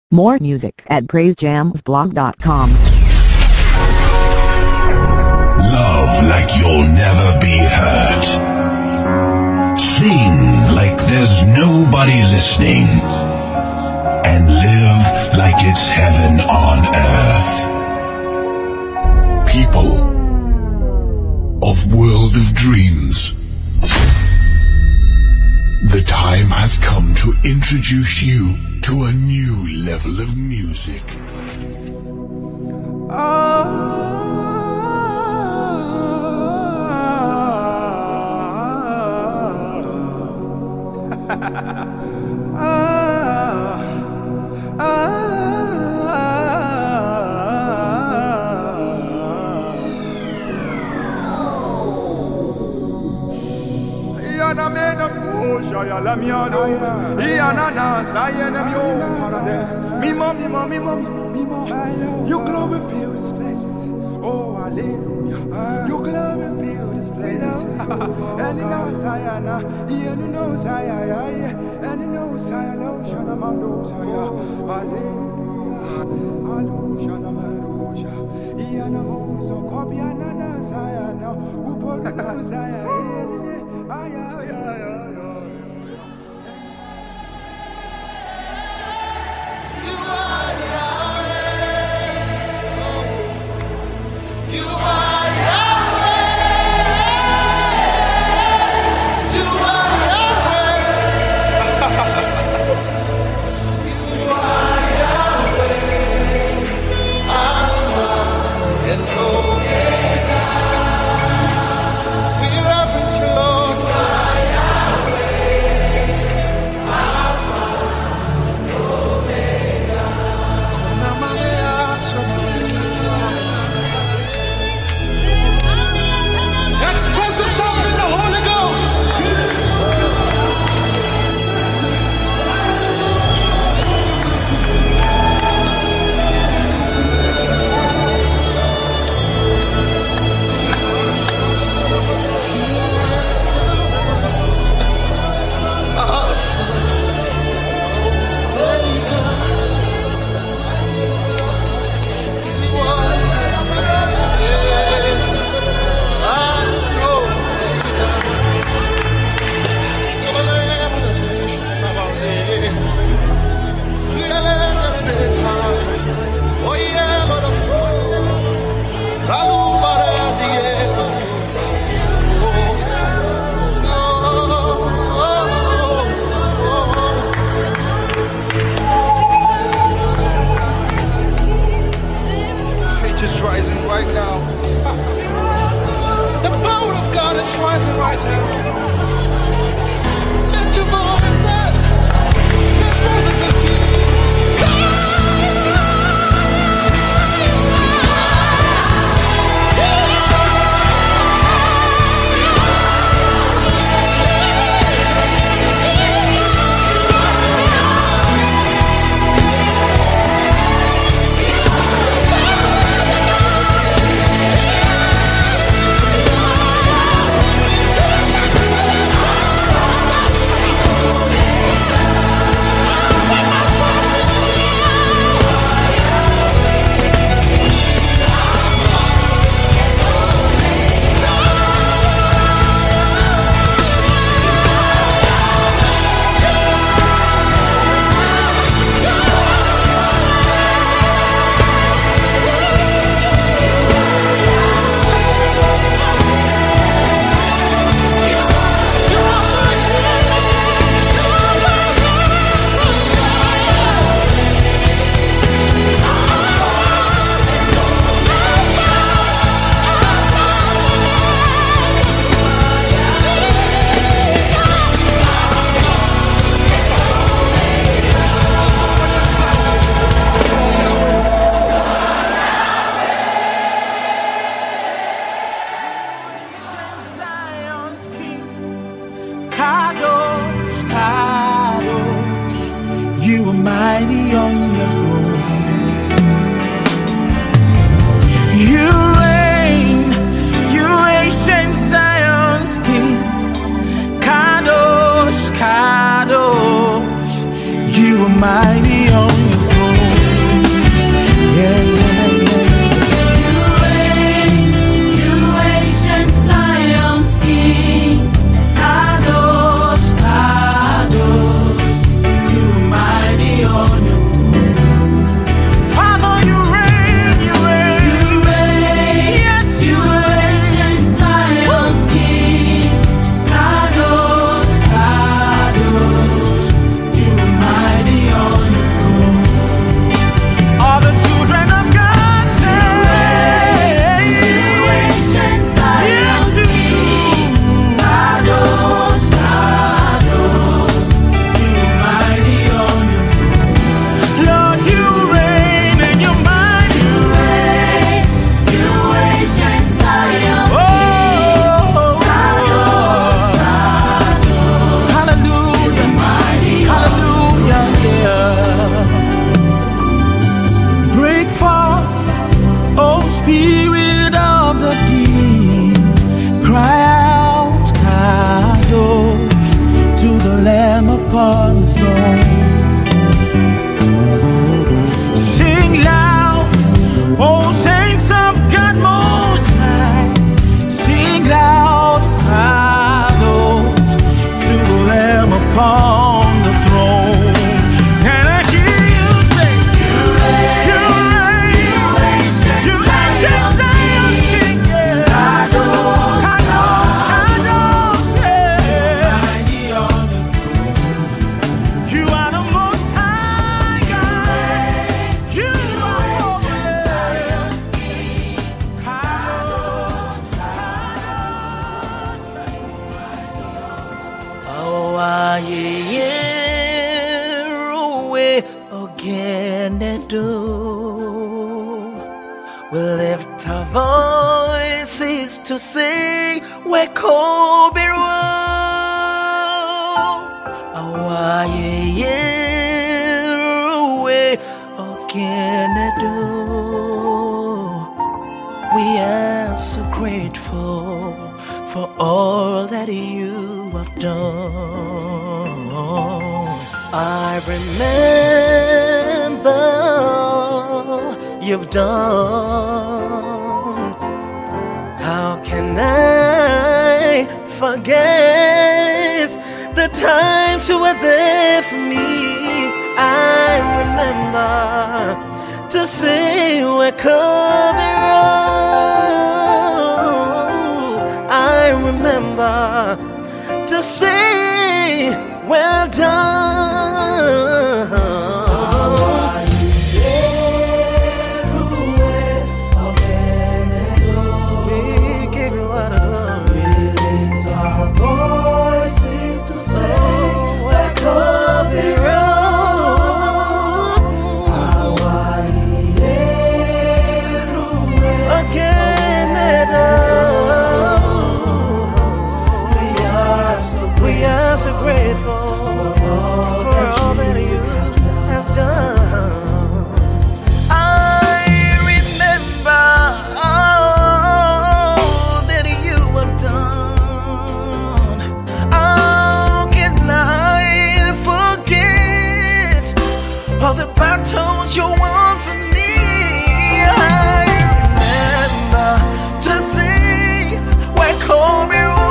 More music at praisejamsblog.com. Love like you'll never be hurt. Sing like there's nobody listening. And live like it's heaven on earth. People of World of Dreams, the time has come to introduce you to a new level of music. Your glory fill this place. Oh, hallelujah. Your glory fill this place. And you know, Sayana, you know, Sayaya, and you know, Sayana, Shanamando, Saya, hallelujah. Ado, Shanamado, Ianamo, so Kopiana, Sayana, Upo, Saya, can they do? We lift our voices to sing where Kobe we are so grateful for all that you have done. I remember you've done. How can I forget the times you were there for me? I remember to say we're coming home. I remember to say well done. Grateful for all that you have done. I remember all that you have done. How can I forget all the battles you won for me? I remember to see where Kobe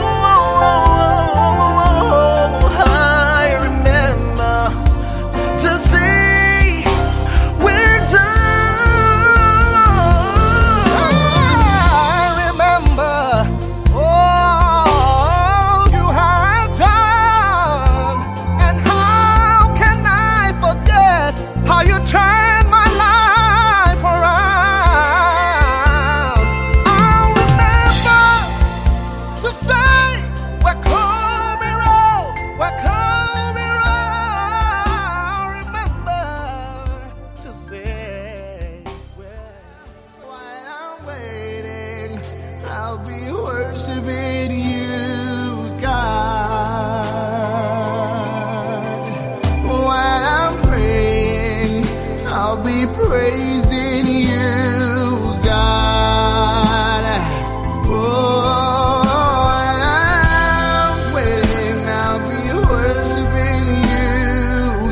worshiping you, God. While I'm praying, I'll be praising you, God. Oh, while I'm waiting, I'll be worshiping you,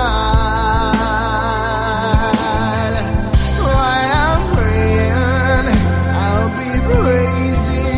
God. While I'm praying, I'll be praising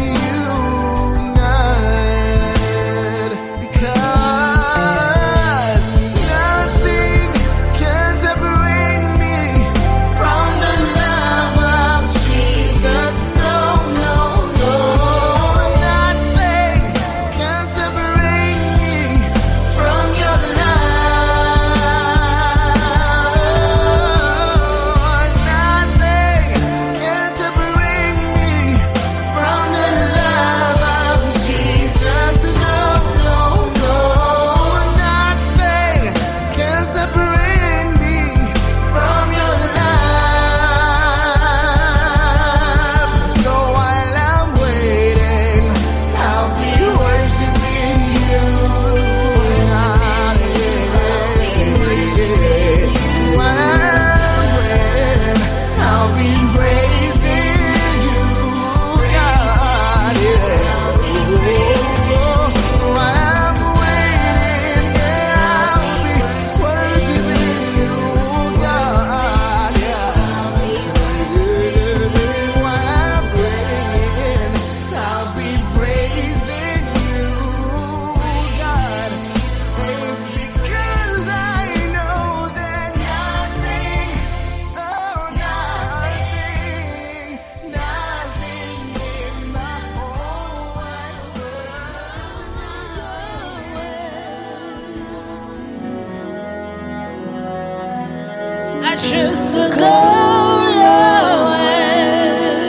I choose to go your way.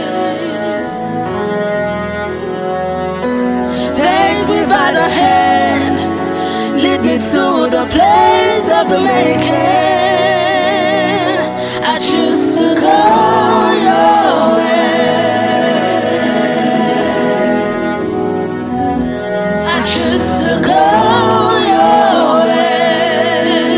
Take me by the hand, lead me to the place of the making. I choose to go your way. I choose to go your way.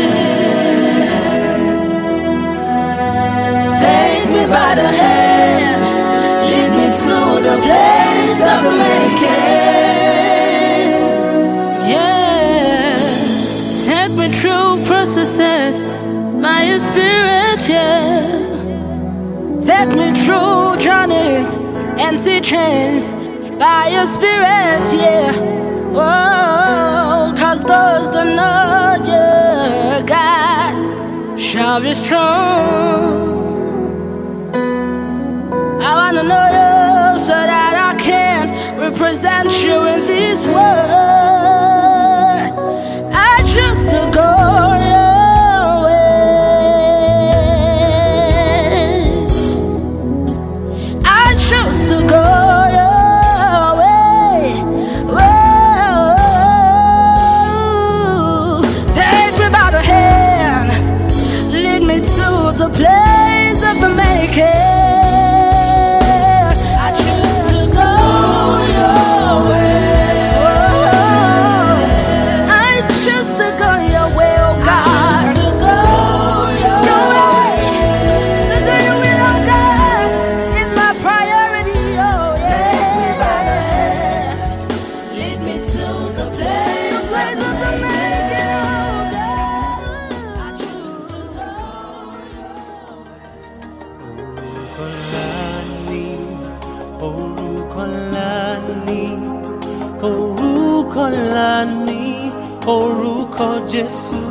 Take me by the hand, lead me to the place of the making. Yeah, take me through processes by your spirit, yeah. Take me through journeys and teachings by your spirit, yeah. Oh, 'cause those that know you, God, shall be strong. I wanna know you so that I can represent you in this world. I choose to go your way. I choose to go your way. Whoa. Take me by the hand, lead me to the place of the making. Orúkọ Jésù,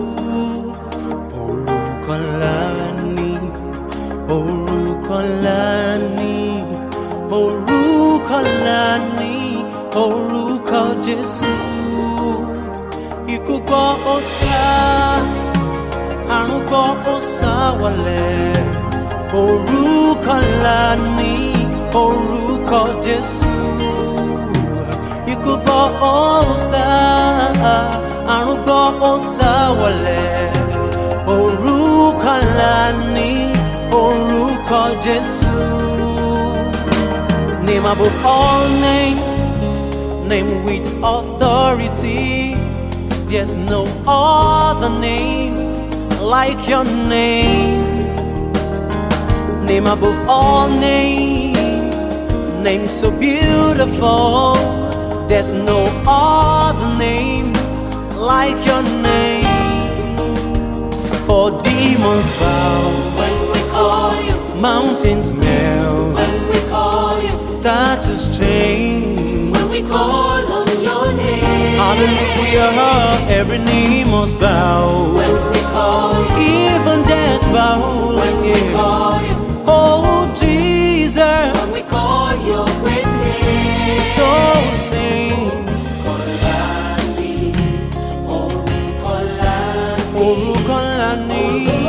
orúkọ ńlá ni, orúkọ ńlá ni, orúkọ ńlá ni, orúkọ Jésù. Ikú gbọ́ ó sá, àrùn gbọ́ ó sá wọlé. Orúkọ ńlá ni, orúkọ Jésù. Ikú gbọ́ ó sá, àrùn gbọ́ ó sá wọlé. Orúkọ ńlá ni, orúkọ Jésù. Name above all names, name with authority. There's no other name like your name. Name above all names, name so beautiful. There's no other name like your name. For demons bow when we call you, mountains melt when we call you, status change when we call on your name. Hallelujah, every knee must bow When we call you, even death bows. when we call you, Oh Jesus, when we call your great name. so sing. Orúkọ ńlá ni,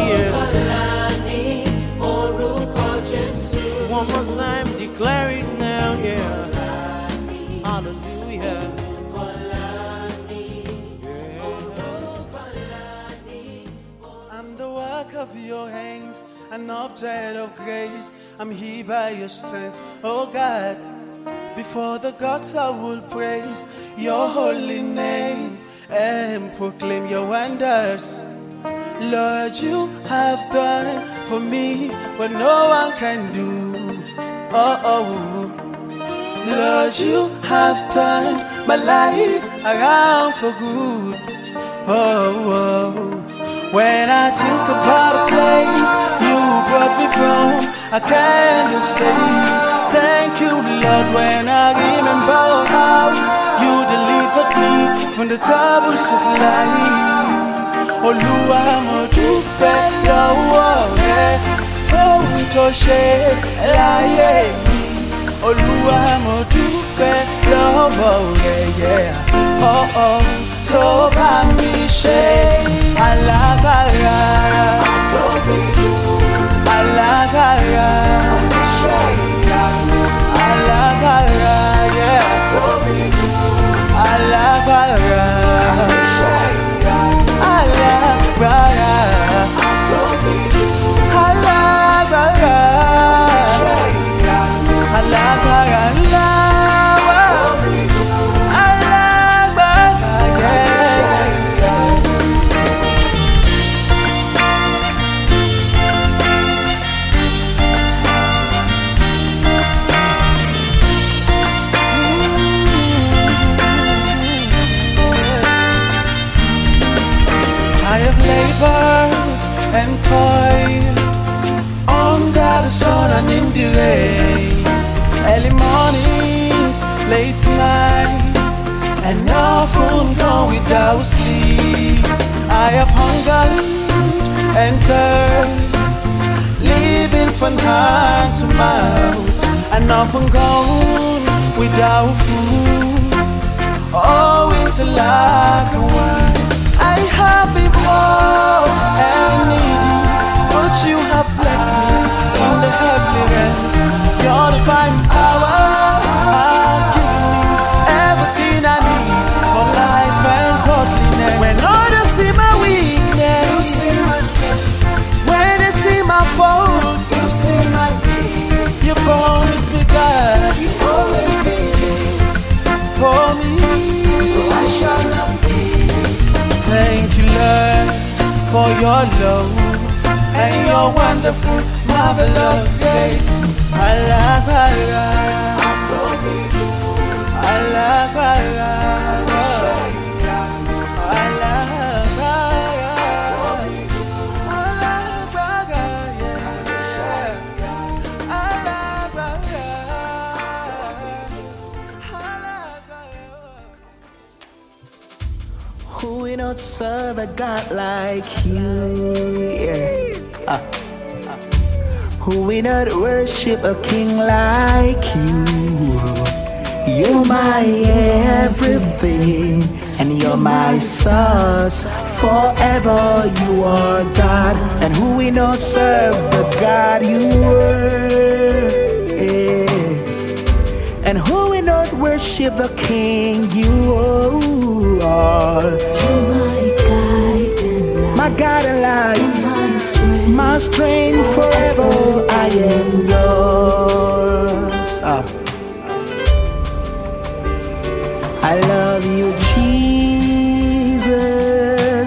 orúkọ Jésù. one more time, declare it now, yeah. Hallelujah. I'm the work of your hands, an object of grace. I'm here by your strength, oh God. Before the gods I will praise your holy name and proclaim your wonders. Lord, you have done for me what no one can do. Oh, oh. Lord, you have turned my life around for good. Oh, oh. When I think about a place you brought me from, I can't just say thank you, Lord. When I remember how you delivered me from the troubles of life. Olúwa mo dúpẹ́ lọ́wọ́ rẹ fóun tó ṣe láyé mi. Olúwa mo dúpẹ́ lọ́wọ́ rẹ, yeah. Oh, oh, tó bá mi ṣe alágbára. Tóbi jù alágbára. Ṣé ìyanu alágbára, yeah. Tóbi jù alágbára. Ṣé ìyanu alágbára. Tóbi jù alágbára. the rain. Early mornings, late nights, and often gone without sleep. I have hungered and thirst, living from hand to mouth, and often gone without food, owing to lack of words. I have been poor and needy, but you have blessed me in the heavenly realms. Your divine power has given me everything I need for life and godliness. When others see my weakness, you see my strength. When they see my faults, you see my need. You promised me, God, you always be there for me, so I shall not fear. Thank you, Lord, for your love and your wonderful, marvelous grace. Allah, who will not serve a God like you? Yeah. Who will not worship a king like you? You're my everything, and you're my source. Forever you are God, and who will not serve the God you were? Yeah. And who will not worship the king you are? You're my guide and light, my God and light, my strength forever I am yours. I love you, Jesus,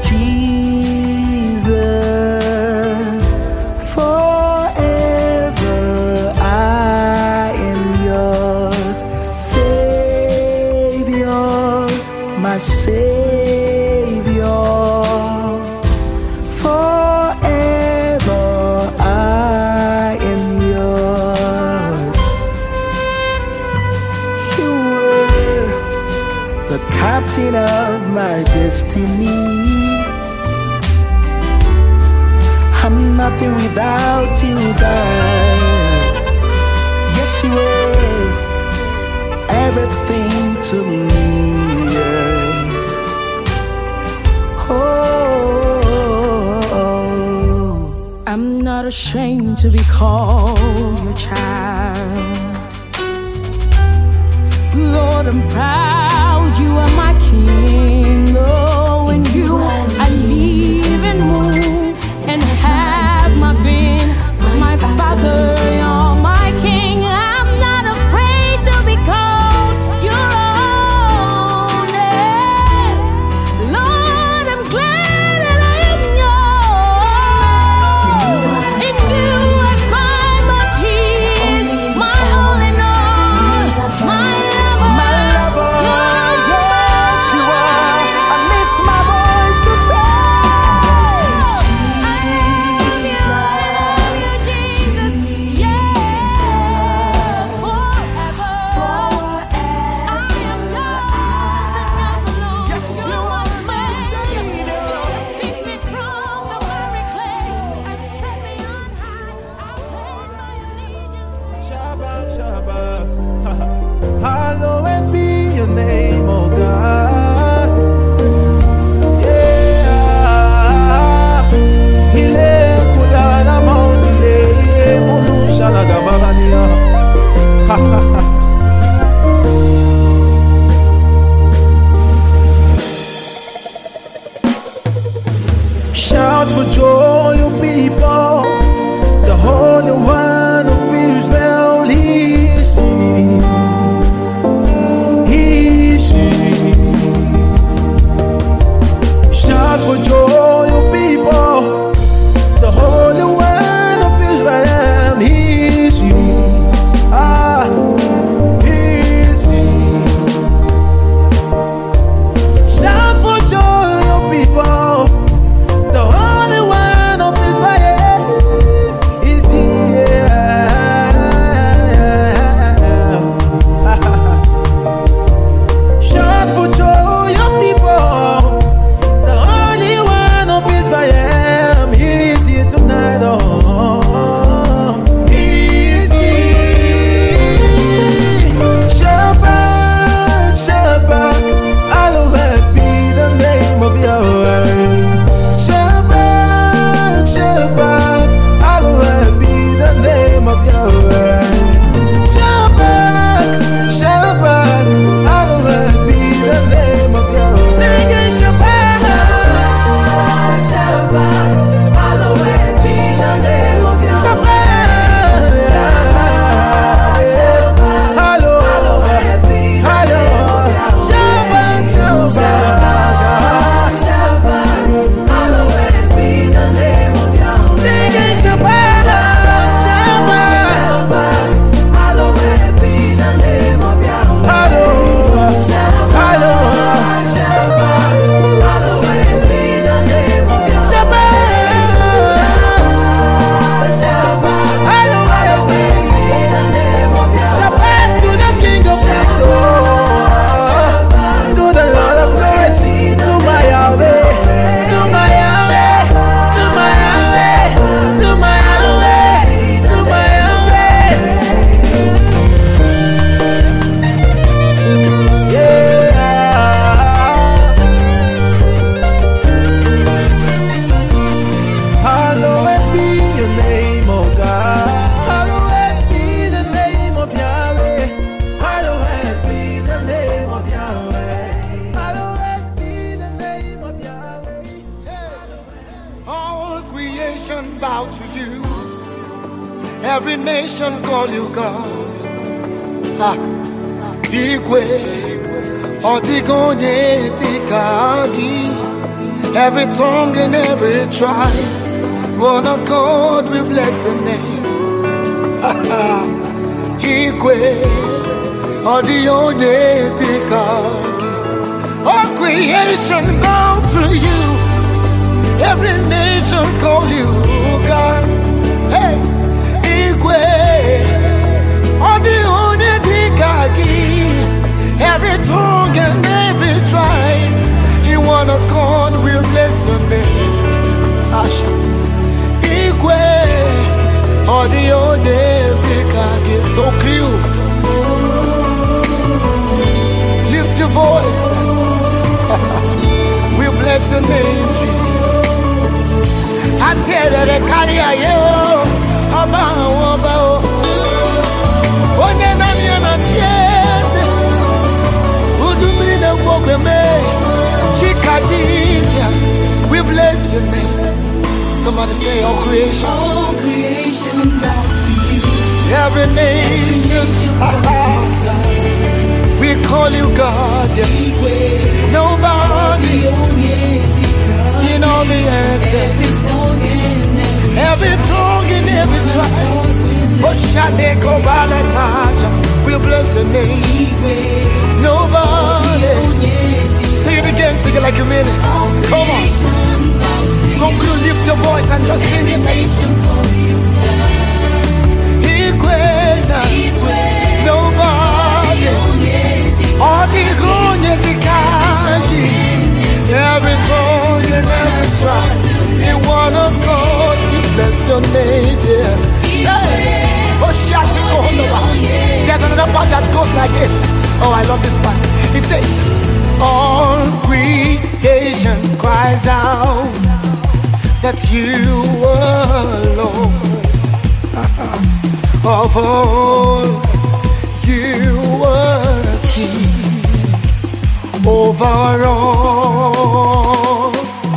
Jesus. Forever I am yours, Savior, my Savior. Forever I am yours. You were the captain of my destiny. I'm nothing without you, God. Yes, you were everything to me. I'm not ashamed to be called your child. Lord, I'm proud you are my king. Oh, in you I live and move and have my being. My Father, you're my King. I'm not afraid to be called your own. Lord, I'm glad that I am yours. In you I find my peace, my all in all, my lover. Yes, you are. I lift my voice to say, Jesus, yes, forever. I am yours and yours alone. yes, you are my Savior. Pick me from the miry clay and set me on high. I pledge my allegiance to you. Shabbat, Shabbat. Hallowed be your name, oh God. Yeah. Hile kulana mauzile, mulu shalaga babania. Ha ha ha. Shout for joy, you people. The Holy One of Israel, He is you. Every nation call you God. Igwe, Otigonye Tikagi. Every tongue and every tribe, one accord we bless your name. Igwe, Otigonye Tikagi. All creation bow to you. Every nation call you God. Hey, Igwe, Otigonye Tikagi. Every tongue and every tribe, in one accord we'll bless your name. Asha, Igwe, Otigonye Tikagi. So cute. Lift your voice. We bless your name, Jesus. I tell you, the carry you, about. Oh, never a chance. Who do me the walk with me? Chikadina. We bless your name. Somebody say, all creation. All creation bows to you. Every nation. We call you God, yes. Nobody in all the earth. Every tongue and every tribe. Oshaneko Balataja. We bless your name. Nobody. Sing it again, sing it like you mean it. Come on. So could you lift your voice and just sing it? Nobody. All the good and the kind. Every tongue and every tribe. In one accord, we bless your name, yeah. Hey! Oh, shout it, go on. There's another part that goes like this. Oh, I love this part. It says, all creation cries out that you alone of all you were king over all.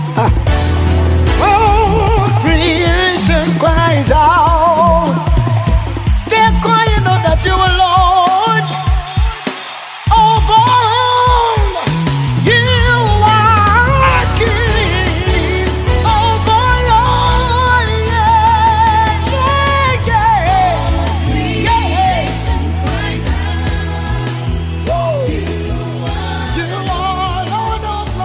All creation cries out. They're crying out that you are Lord over all. You are king over all. Yeah, yeah, yeah. Creation cries out. You are Lord of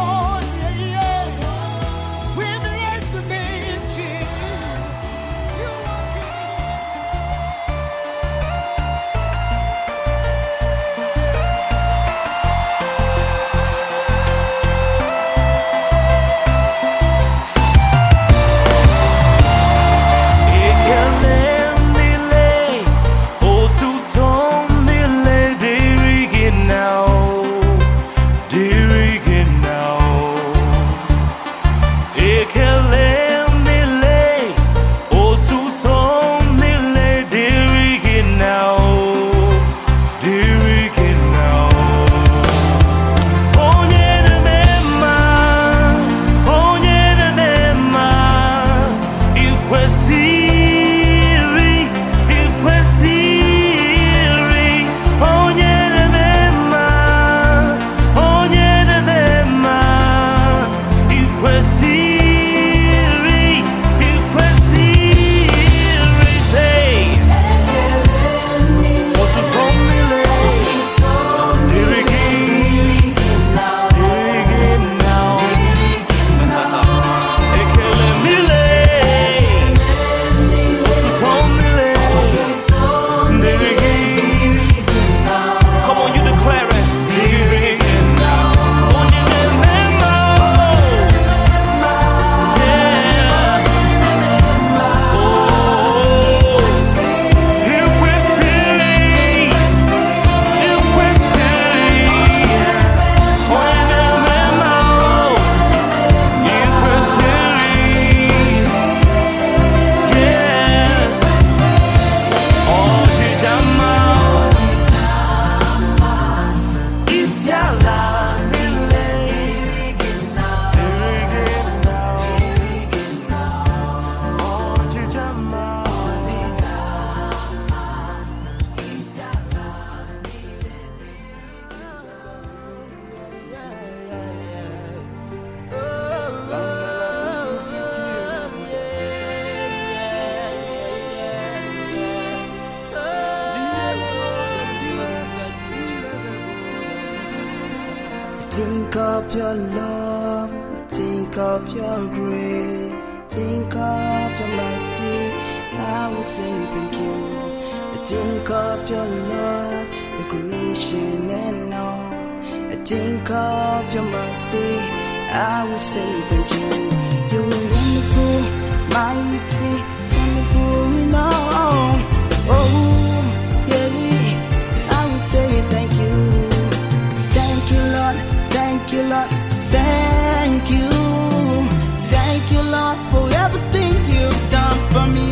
think of your love, think of your grace, think of your mercy, I will say thank you. Think of your love, your creation and all. Think of your mercy, I will say thank you. You are wonderful, mighty, wonderful in all. Oh, yeah, I will say thank you. Thank you, Lord, thank you, Lord, thank you. Thank you, Lord, for everything you've done for me.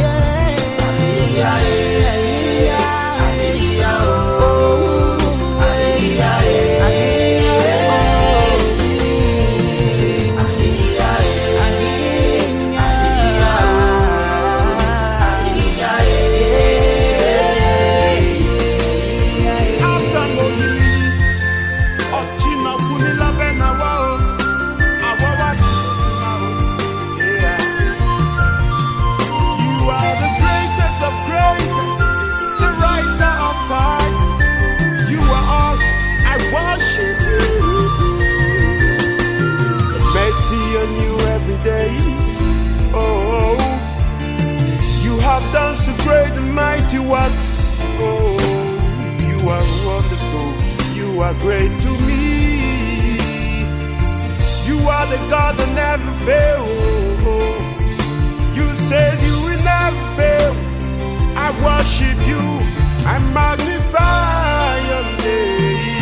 Oh, you have done so great and mighty works. Oh, you are wonderful, you are great to me. You are the God that never fails. You said you will never fail. I worship you, I magnify your name.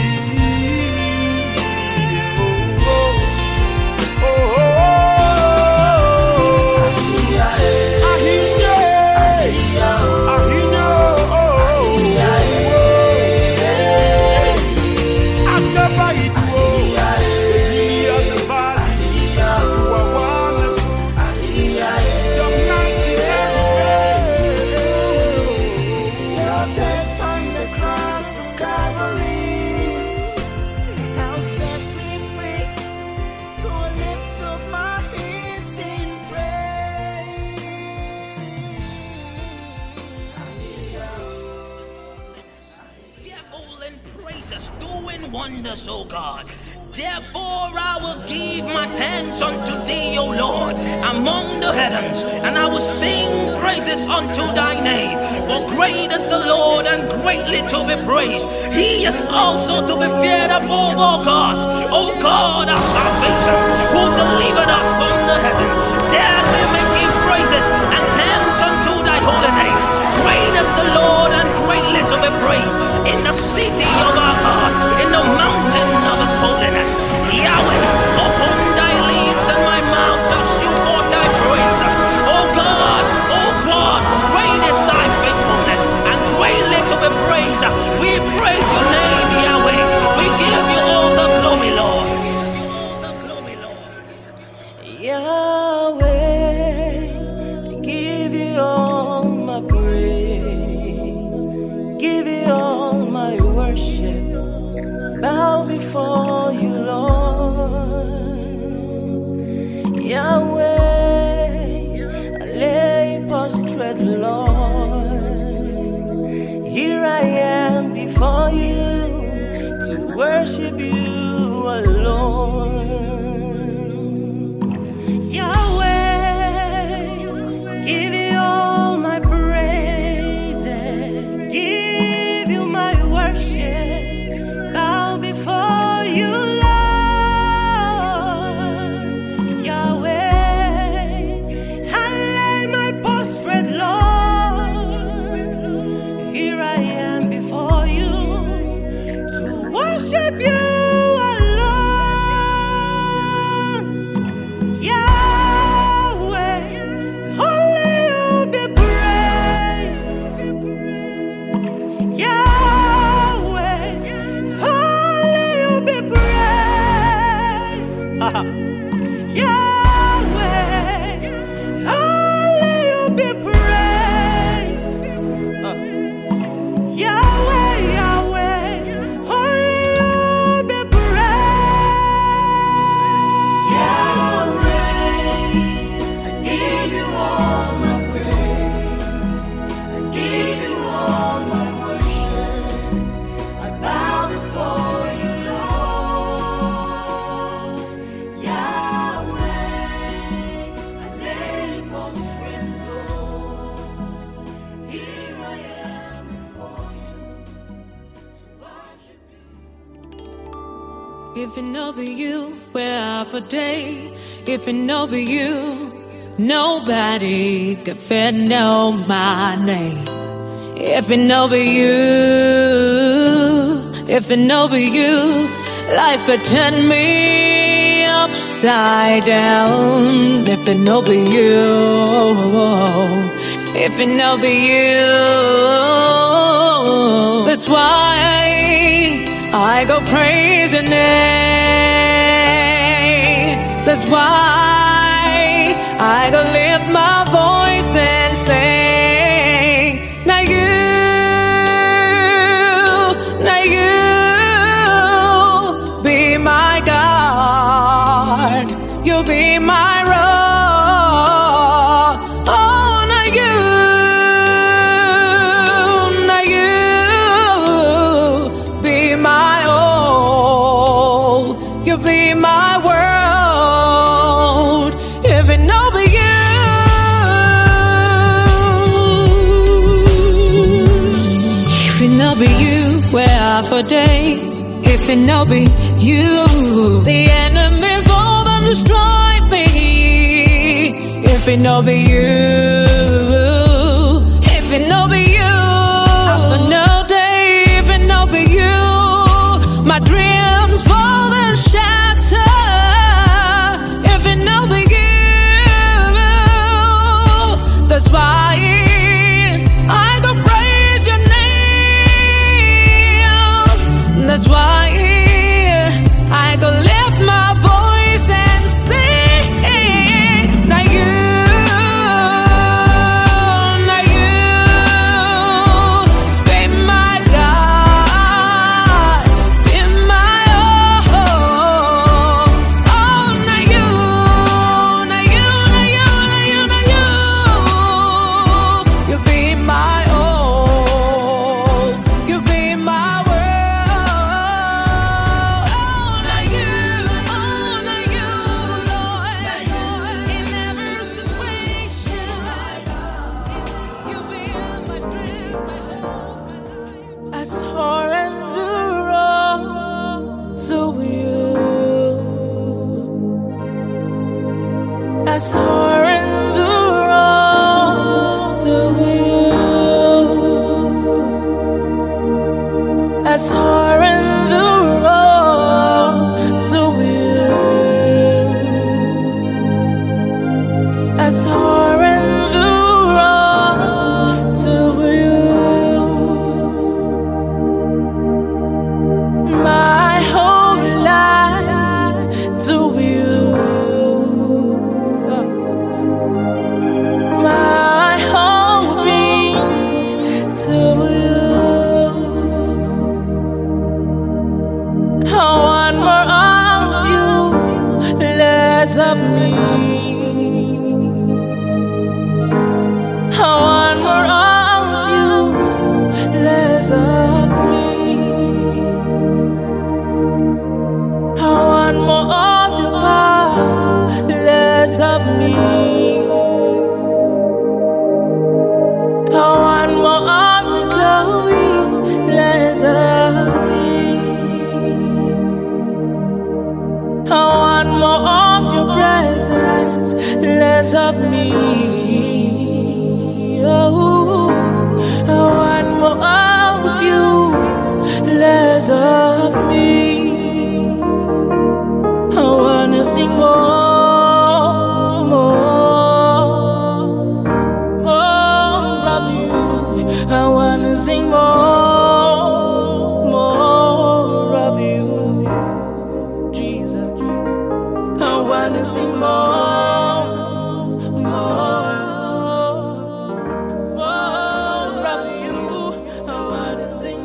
Wonders, O God. Therefore I will give my thanks unto thee, O Lord, among the heavens, and I will sing praises unto thy name. For great is the Lord and greatly to be praised. He is also to be feared above all gods. O God, our salvation, who delivered us from the heavens. There we may give praises and thanks unto thy holy name. Great is the Lord and greatly to be praised. In the city of our God, in the mountain of his holiness. Yahweh, open thy lips and my mouth shall show forth thy praise. O God, great is thy faithfulness and greatly to be praised. We praise your name, Yahweh. We give you all the glory, Lord. Yahweh, I give you all my praise, give you all my worship. Bow before you, Lord. Yahweh, I lay prostrate, Lord. Here I am before you to worship you alone. Yahweh, give you all my praises, give you my worship. Before you, Lord, Yahweh, I lay my prostrate, Lord. Here I am before you to worship you alone. If it no be you, we're out for day. If it no be you, nobody can fit know my name. If it no be you, if it no be you, life would turn me upside down. If it no be you, if it no be you, that's why I go praise your name. That's why I go lift my voice and sing. Now you be my God. You be my rock. Oh, now you be my all. You be my world. If it no be you, if it no be you, we're out for day. If it no be you, the enemy fall and destroy me. If it no be you, if it no be you, after no day, if it no be you, my dreams fall and shatter. If it no be you, that's why I go praise your name. That's why I go lift my voice and sing. Now you be my God, be my all. Oh, now you be my all. You be my world. Oh, now you, Lord, in every situation, you be my strength, my hope, my life. I surrender all to you. I surrender all to you. I surrender all to you. I surrender all to you. My whole life to you. My whole being to you. I want more of you, less of me. I want more of you, less of me. I want more of your power, less of me. I want more of your glory, less of me. I want more of your presence, less of me. Oh, I want more of you, less of me. I wanna sing more, more of you. I wanna sing more of you, Jesus. I wanna sing more of you. I wanna sing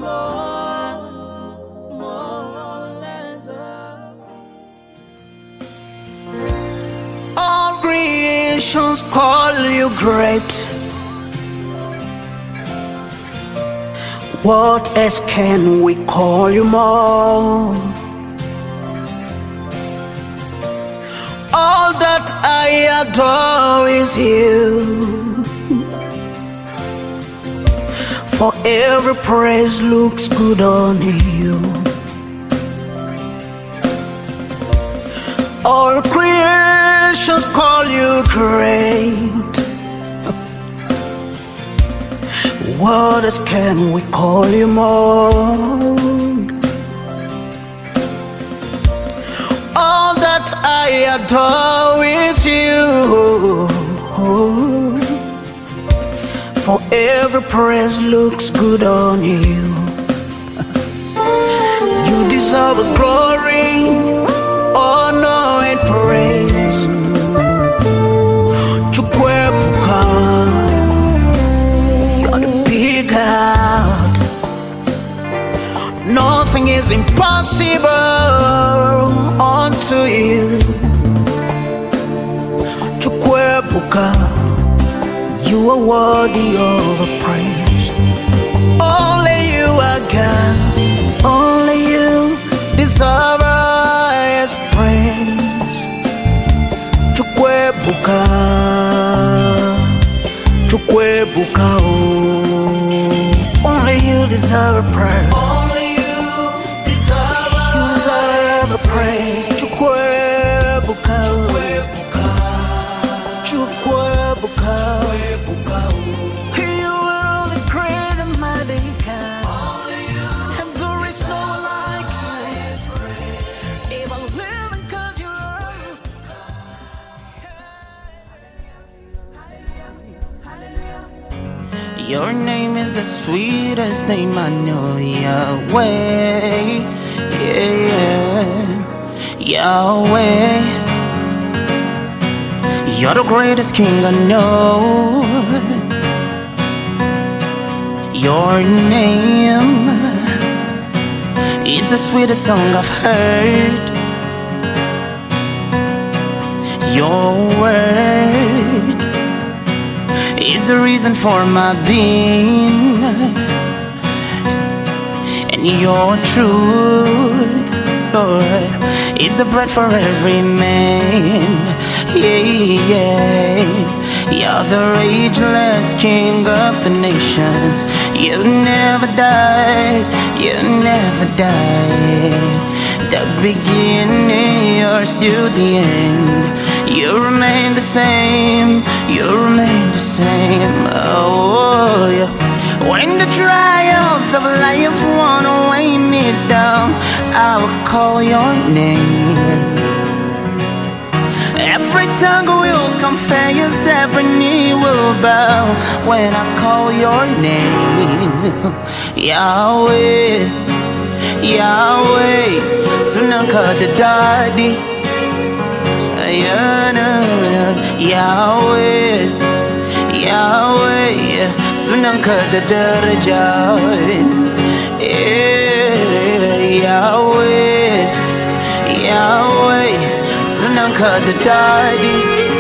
more less of. All creations call you great. What else can we call you more? All that I adore is you. For every praise looks good on you. All creations call you great. What else can we call you more? All that I adore is you. For every praise looks good on you. You deserve glory, honor and praise. Chukwebuka, you're the big God. Nothing is impossible unto you. Chukwebuka, you are worthy of a praise. Only you are God. Only you deserve highest praise. Chukwebuka, Chukwebuka, oh. Only you deserve a praise. Only you deserve a praise. Chukwebuka, Chukwebuka, Chukwebuka, Chukwebuka, oh. You are the great and mighty God. Only you. And there is no one like you. Even living 'cause you are. Your name is the sweetest name I know, Yahweh. Yeah, Yahweh. You're the greatest king I know. Your name is the sweetest song I've heard. Your word is the reason for my being, and your truth, Lord, is the bread for every man. Yeah, yeah. You're the ageless King of the nations. You never die, you never die. The beginning, you're still the end. You remain the same, you remain the same. Oh, yeah. When the trials of life wanna weigh me down, I will call your name. Every tongue will confess, every knee will bow when I call your name. Yahweh, Yahweh, Sunanka the Daddy. Yahweh, Yahweh, Sunanka the Darajat. Yahweh, Yahweh, Sunanka the Daddy.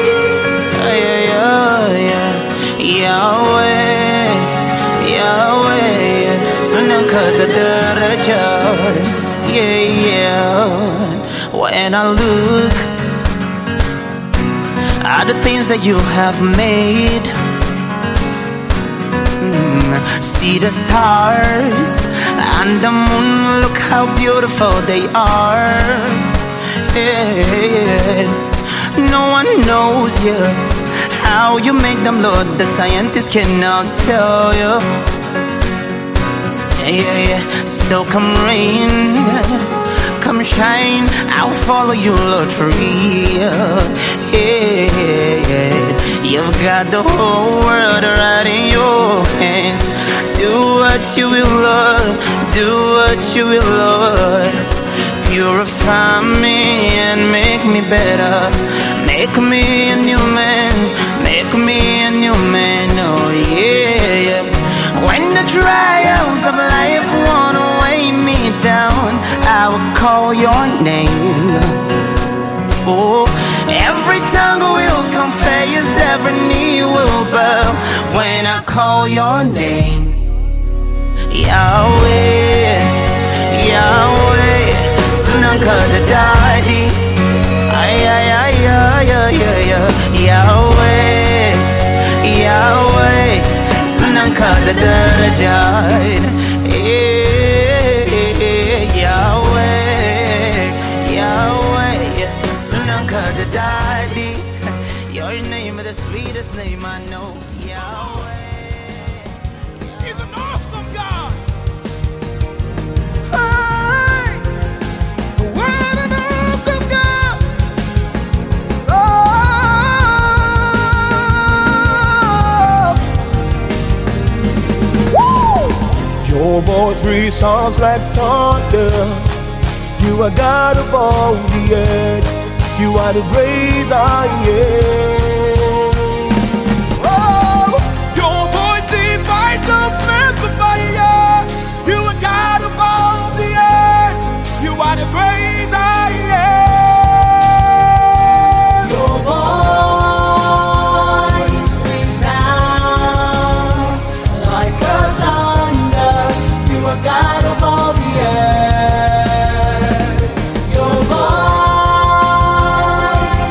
Yahweh, Yahweh, Sunanka the Darajat. Yeah. When I look at the things that you have made, see the stars and the moon, look how beautiful they are. Yeah. No one knows you, how you make them, Lord. The scientists cannot tell you. Yeah. So come rain, come shine, I'll follow you, Lord, for real. Yeah. You've got the whole world right in your hands. Do what you will, Lord. Do what you will, Lord. Purify me and make me better. Make me a new man. Make me a new man. Oh yeah. When the trials of life wanna weigh me down, I will call your name. Oh, every tongue will confess, every knee will bow when I call your name. Yahweh, Yahweh, Sunanka the Daddy. Yahweh, Yahweh, Sunanka the Darajat. Yahweh, Yahweh, Sunanka Daddy, your name is the sweetest name I know. Yahweh. He's an awesome God. Hey, what an awesome God. Oh. Your voice resounds like thunder. You are God of all the earth. You are the great I am. Oh, your voice divides the fence of fire. You are God of all the earth. You are the great I am. Your voice resounds like a thunder. You are God of all the earth. Your voice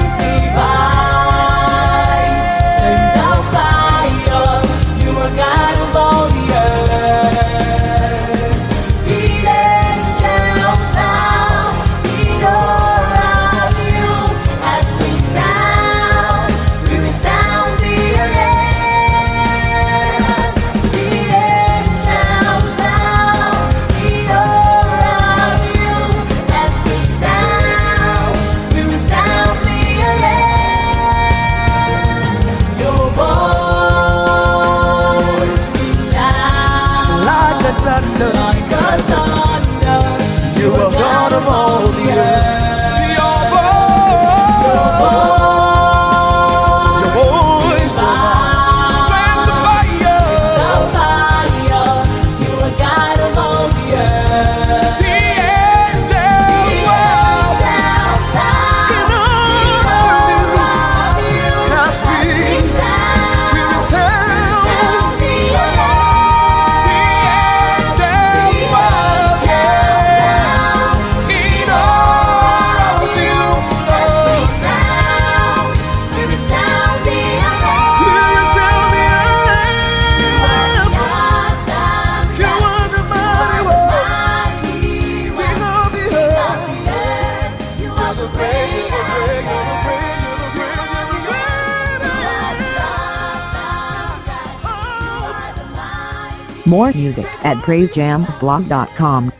divides flames of fire. You are God of all the earth. The angels now in awe of you as we sound. We resound the land. The angels now in awe of you as we sound. We resound the land. Your voice resounds Like a thunder. like a thunder. You are God of all the earth. Your voice flames of fire. fire. You are God of all the earth. The angels bow down in awe of you. As we resound. The angels bow in awe of you, Lord. We resound the You resound the earth. You are the mighty one. We love the earth. You are the great I More music at praisejamsblog.com.